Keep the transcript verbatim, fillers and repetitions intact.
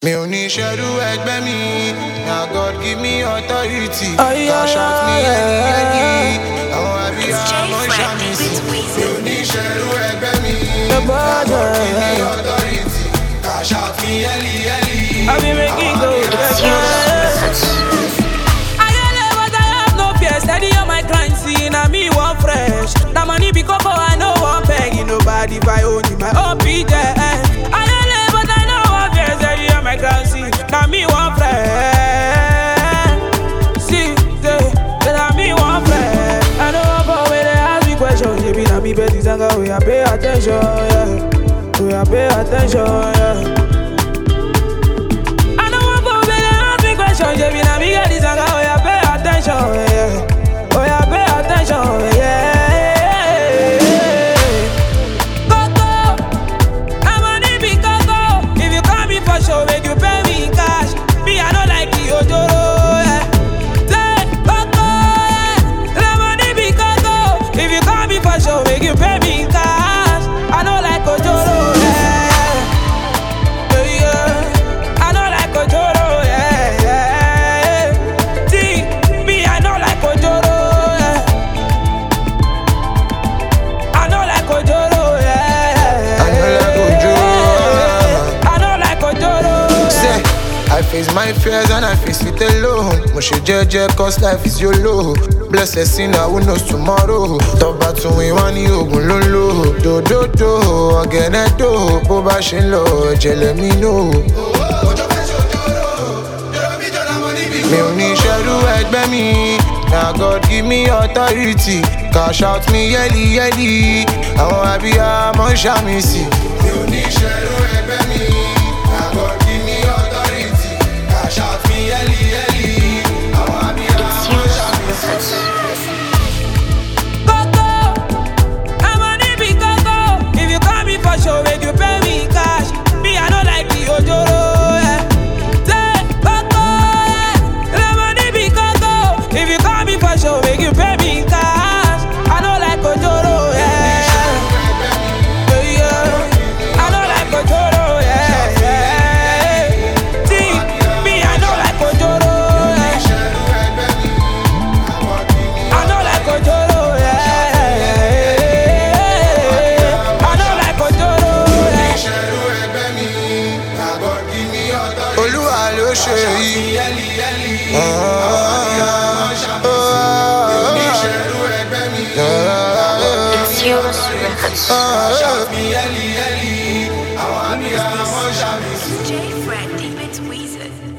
Mi ò ní ṣerú ẹgbẹ́ mi, na God give me authority. Cash out me any any, àwọn abiyamọ ṣàmì sí. Mi ò ní ṣerú ẹgbẹ́ mi, na God give me authority. Cash out me any any, àwọn abiyamọ ṣàmì sí. Steady on my grind, see, now me one fresh. Now money be coco, I know one peg. Nobody if I own you, my own P J. I don't live, but I know one fresh. Steady on my grind, see, now me one fresh. See, now me one fresh. I know one go where they ask me questions. You be now me bet this anger, we a pay attention, yeah. We a pay attention, yeah. I know one go where they ask me questions. You be now me get this anger, we a pay attention, yeah. Oh yeah, pay attention, yeah. Coco, I'm money be Coco. If you call me for show, make you pay me cash. Me, I don't like the Ojoro, yeah. Say, Coco, yeah. I'm money be Coco. If you call me for show, make you pay me cash. I don't like Ojoro, yeah. Yeah, yeah. I don't like Ojoro, yeah, yeah. See, me, I don't like Ojoro. I face my fears and I face it alone. Moshe jeje cause life is YOLO. Blessed sinner who knows tomorrow. Toba to we wani ogun lolo. Do do do, ogene do. Boba shin lo, jele mi no. Mi ò ní ṣerú ẹgbẹ́ mi, na God give me authority. Cash out me yẹ́lì yẹ́lì, àwọn abiyamọ ṣàmì sí. Mi ò ní ṣerú ẹgbẹ́ mi, na God give me authority. Cash out me yẹ́lì yẹ́lì, àwọn abiyamọ ṣàmì sí. Coco, I'm money be Coco. If you call me for show, make you pay me cash. Me, I don't like the Ojoro. If you call me for show, make you pay me cash. I don't like Ojoro, yeah. Yeah, yeah. I don't like Ojoro, yeah, yeah. See, me, I don't like Ojoro, yeah. I don't like Ojoro, yeah. I don't like Ojoro, yeah. Olúwa ló ṣe yìí. J Fred, deep it's Weezer.